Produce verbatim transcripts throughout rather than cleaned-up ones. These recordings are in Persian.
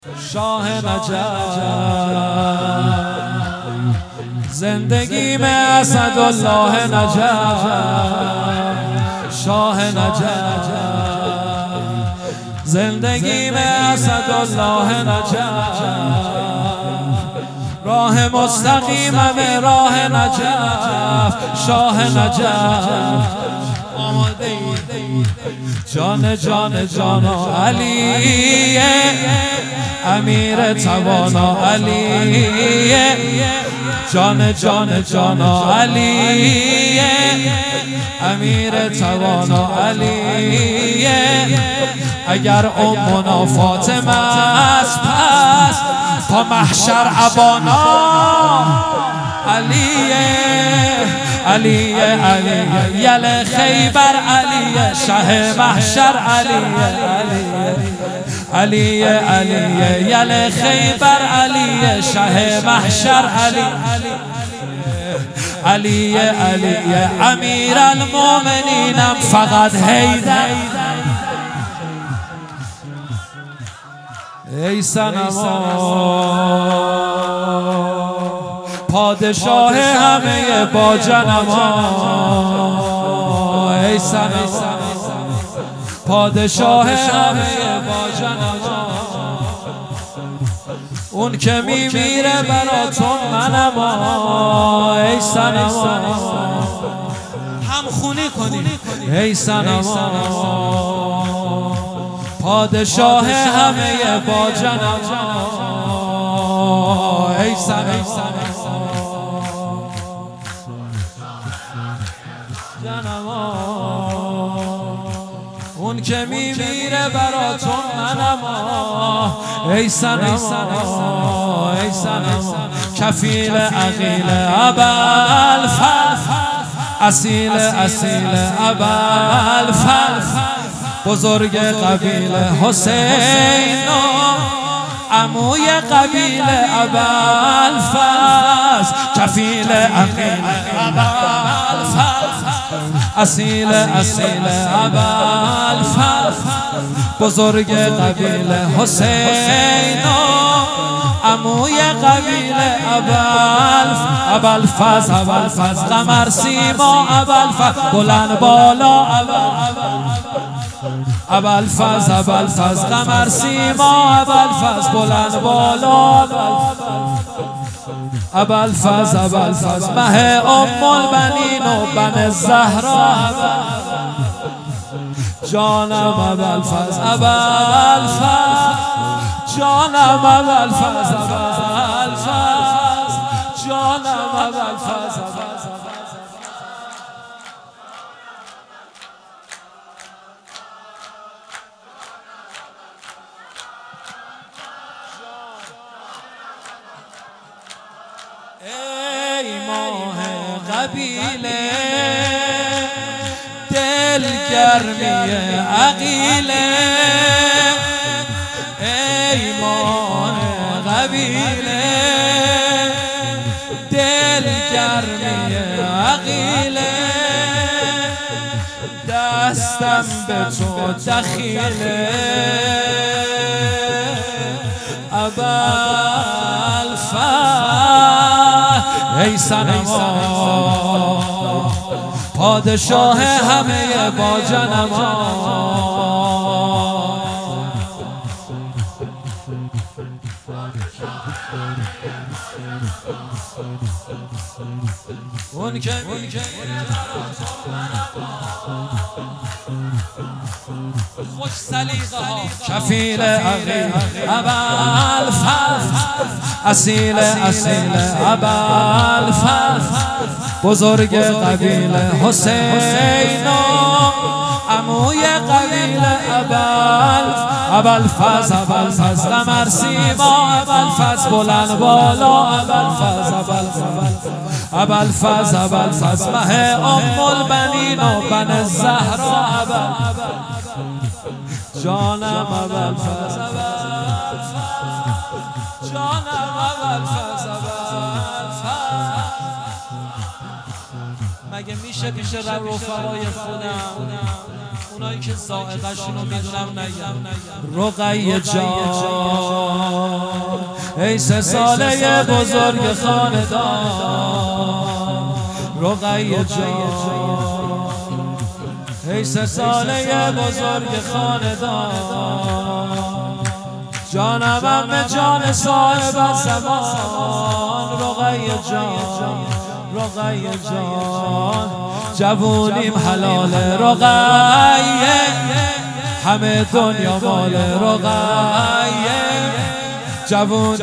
شاه نجف زندگی میں اسدالله نجف شاه نجف زندگی میں اسدالله نجف راه مستقیم میں راه نجف شاه نجف آماده ای جان جان جان علی امیر توانا علی جان جان جان علی امیر توانا علی اگر امنا فاطمه است پس تا محشر ابانا علی علی علی یل خیبر علی شه محشر علی علی علی یل خیبر علی شه محشر علی علی علی امیر المؤمنینم فقط حیدر ای صنما پادشاه همه با جنما ای صنما پادشاه همه با جنما اون که میمیره براتون منما ای صنما هم خونی کنی ای صنما پادشاه همه با جنما ای صنما جنما اون که میمیره براتون منما ای صنما ای صنما کفیل عقیل ابوالفضل اصیل اصیل ابوالفضل بزرگ قبیل حسین عموی قبیل ابوالفضل کفیل عقیل ابوالفضل اصیل اصیل ابوالفضل بزرگ قبیل حسین عموی قبیل ابوالفضل ابوالفضل قمر سیما ابوالفضل بلند بالا ابوالفضل ابوالفضل قمر سیما ابوالفضل بلند بالا ابوالفضل ابوالفضل مه ام البنین و بن زهرا جانم ابوالفضل ابوالفضل جانم ابوالفضل ابوالفضل جانم ابوالفضل ای ماه قبیله دل گرمی عقیله ای ماه قبیله دل گرمی عقیله دستم به تو دخیله ابوالفضل ای صنما پادشاه همه با جنما اون که خوش سلیقه ها کفیل عقیل ابوالفضل اصیل اصیل ابوالفضل بزرگ قبیل حسین عموی قبیل ابوالفضل ابوالفضل قمر سیما ابوالفضل بلند بالا ابوالفضل ابوالفضل ابوالفضل مه ام البنین و بن زهرا جانم ابوالفضل جانم ابوالفضل مگه میشه پیش رفقای خودم اونایی که ذائقه‌شون رو میدونم نگم. رقیه جان ای سه ساله بزرگ خاندان، رقیه جان ای سه ساله بزرگ خاندان، جانم به جان صاحب زمان. رقیه جان رقیه جان جوونیم حلال رقیه، همه دنیا مال رقیه. جوون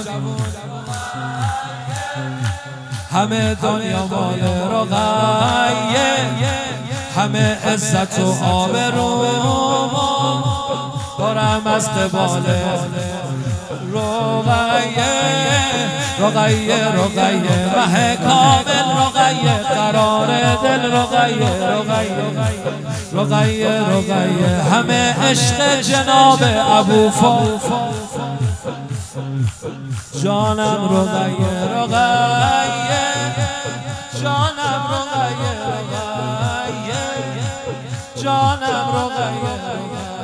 همه دنیا مال رقیه، همه عزت و آبرو دارم از قبال رقیه. رقیه رقیه مه کامل رقیه، قرار دل رقیه. رقیه رقیه رقیه همه عشق جناب ابو فاضل، جانم رقیه رقیه جانم رقیه رقیه جانم رقیه.